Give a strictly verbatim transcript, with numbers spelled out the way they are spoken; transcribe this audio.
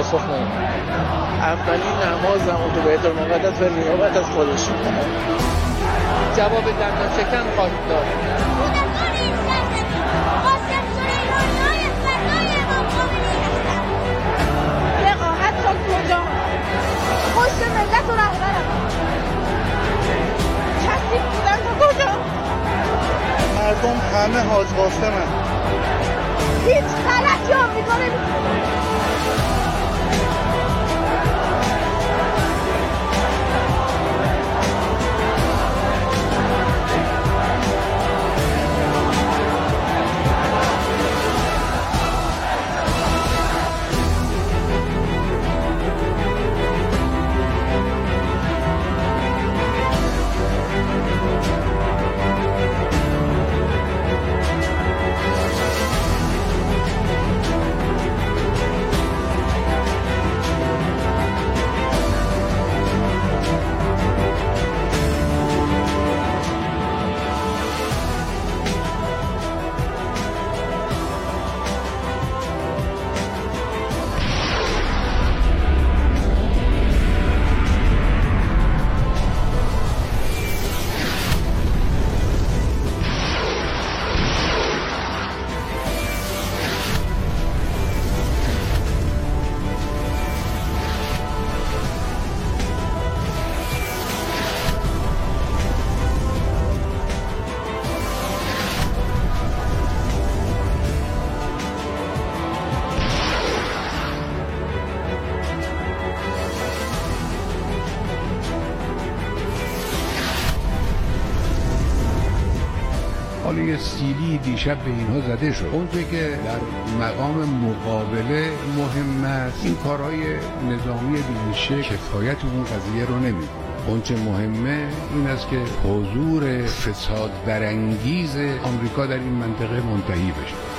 پاسخ نمیده. اولین نماز هم تو بیت المقدس به نیابت از خودش میکنه. جواب دندان شکن خواهید داد. رقاهت تا کجا؟ پشت ملت و رهبرم کسی بودن تا کجا؟ مردم همه حاج قاسمن. هیچ غلطی آمریکا نمی‌کنه. حالا یه سیلی دیشب به اینها زده شد. اونچه که در مقام مقابله مهم است این کارهای نظامی بی‌ریشه کفایت اون قضیه رو نمی‌کنه. اونچه مهمه این است که حضور فساد برانگیز آمریکا در این منطقه منتهی بشه.